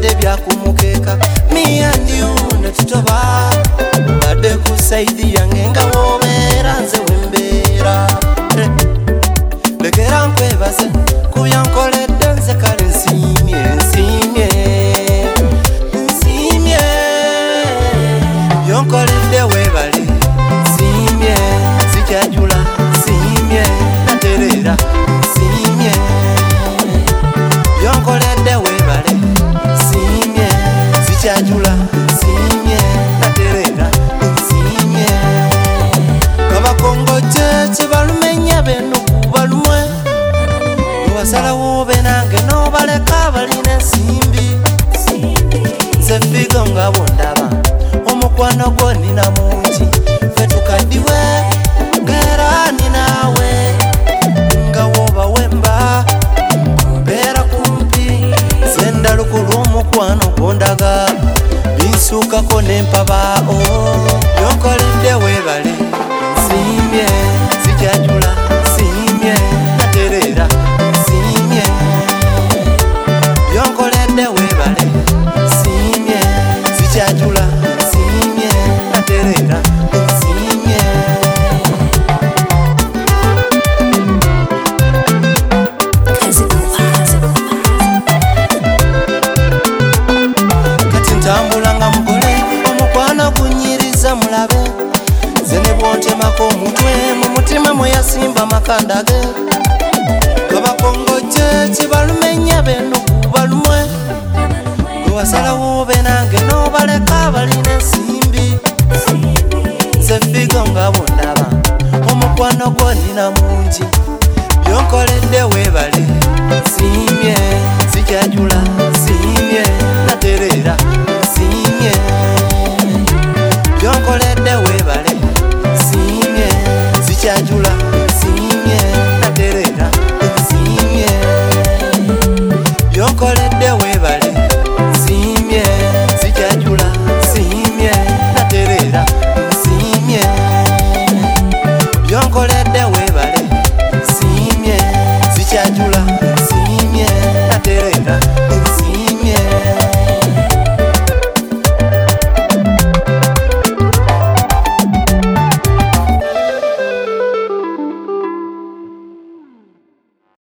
byabadde byakumukeka me and you netutoba badde ku side yange nga wobeera nze wembeera lekera nkwebaze kubyankoledde nze kale nsiimye byonkoledde weebale nsiimye sikyajula nsiimye natereera nsiimye byonkoledde weebale nsiimye sikyajula nsiimye natereera nsiimye abakongoje kibalumenya benuku balumwe wasalawo be nange nobaleka balina ensimbi nze figo nga bondaba omukwano gwo nina mungi fe tukaddiwe ngera ninaawe nga woba wemba mbeera kumpi sendalukulu omukwano gondaga binsuukako nempabao byonkoledde weebale nsiimye sikyajula nsiimye natereera nsiimye byonkoledde weebale nsiimye sikyajula nsiimye natereera nsiimye kati ntambula nga mugole omukwano gunyiriza mulabe nze ne bwontemako omutwe mu mutima mwe yasimba makanda ge abakongoje kibalumenya benuku balumwe wasalawo be nange nobaleka balina ensimbi nze figo nga bondaba omukwano gwo nina mungi byonkoledde weebale nsiimye